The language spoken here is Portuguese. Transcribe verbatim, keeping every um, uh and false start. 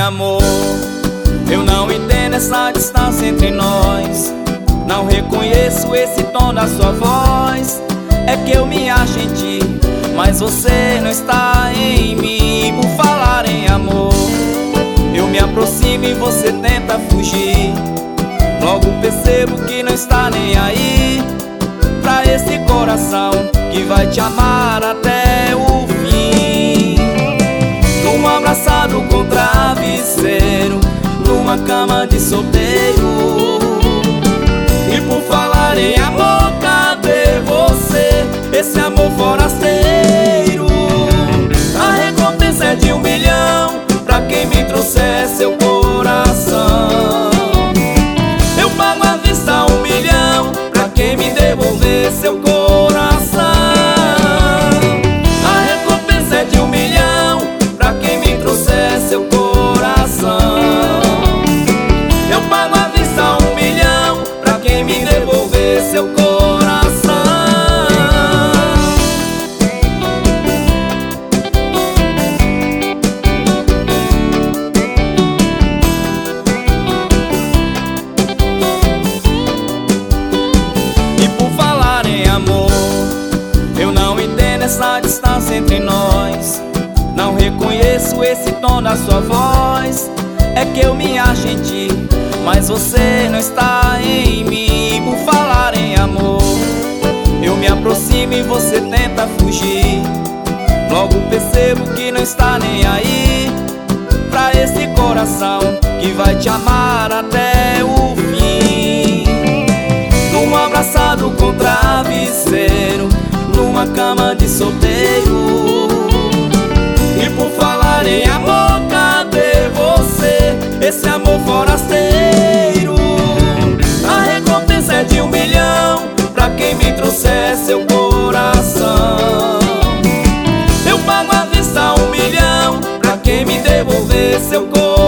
amor. Eu não entendo essa distância entre nós, não reconheço esse tom da sua voz. É que eu me acho em ti, mas você não está em mim. Por falar em amor, eu me aproximo e você tenta fugir. Logo percebo que não está nem aí pra esse coração que vai te amar até o fim. Num abraçado com travesseiro, numa cama de solteiro. E por falar em amor, cadê você? Esse amor forasteiro. A recompensa é de um milhão pra quem me trouxer seu coração. Eu pago à vista um milhão pra quem me devolver seu coração. A recompensa é de um milhão pra quem me trouxer seu coração. Eu pago à vista um milhão pra quem me devolver seu coração. Eu não entendo essa distância entre nós, não reconheço esse tom da sua voz. É que eu me acho em ti, mas você não está em mim. Por falar em amor, eu me aproximo e você tenta fugir. Logo percebo que não está nem aí pra esse coração que vai te amar até o fim. Num abraçado com travesseiro, numa cama de solteiro. E por falar em amor, cadê você? Esse amor forasteiro. A recompensa é de um milhão pra quem me trouxer seu coração. Eu pago à vista um milhão pra quem me devolver seu coração.